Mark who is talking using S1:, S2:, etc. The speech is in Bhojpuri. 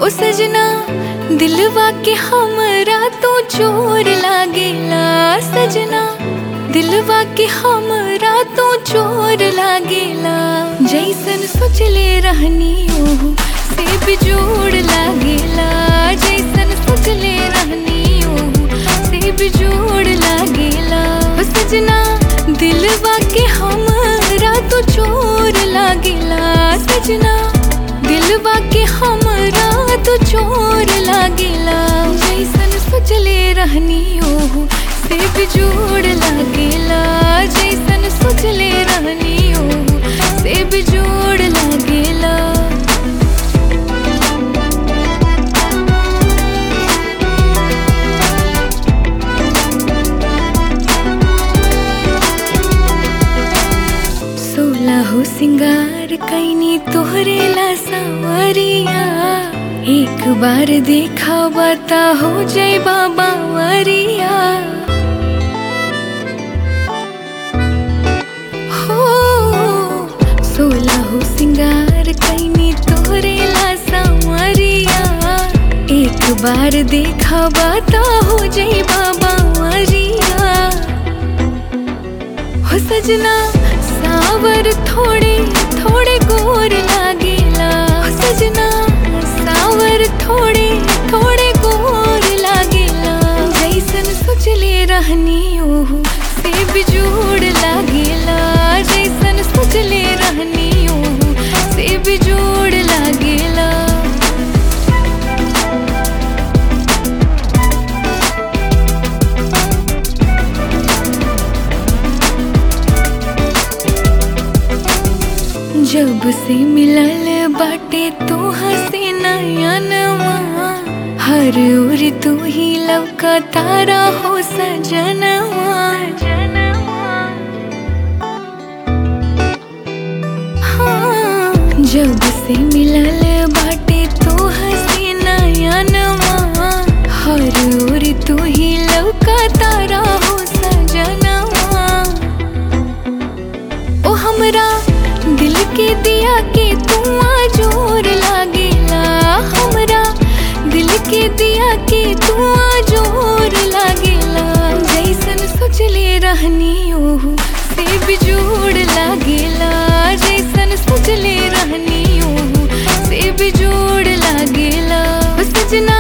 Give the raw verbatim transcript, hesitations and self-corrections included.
S1: हो सजना दिलवा के हमरा तो चोर लागेला। सजना दिलवा के हमरा तो चोर लागेला। जैसन सोचले रहनी ओहू से बिजोड़ लागेला। जैसन सोचले रहनी ओहू से बिजोड़ लागेला। हो सजना दिलवा के हमरा तो चोर लागेला। सजना दिलवा के हमरा तो चोर लागेला। जैसन सोचले रहनी ओहू से बिजोड़ लागेला। जैसन सोचले रहनी ओहू से बिजोड़ लागेला। सोलहो सिंगार कैनी तोहरे ला सावरिया। एक बार देखा बता हो जाए बाबा वरिया। हो सोलहो सिंगार कैनी तोहरे ला सावरिया। एक बार देखा बता हो जाए बाबा वरिया। हो सजना सावर थोड़े थोड़े गोर लागेला। सजना सावर थोड़े थोड़े गोर लागेला। जैसन सोचले रहनी ओहू से बिजोड़ लागेला। जैसन सोचले रहनी ओहू से बिजोड़ लागेला। जब से मिलल बाटे तोहा से नयनवा। हर ओर तू ही लवका तारा हो सजनवा। हाँ जब से मिलल बाटे तोहा से नयनवा। हर ओर तू ही लवका तारा हो सजनवा। ओ हमरा दिल के दिया के तुआ जोर लागेला। हमरा दिल के दिया के तुआ जोर लागेला। जैसन सोचले रहनी ओहू से बिजोड़ लागेला। जैसन सोचले रहनी ओहू से बिजोड़ लागेला। सजना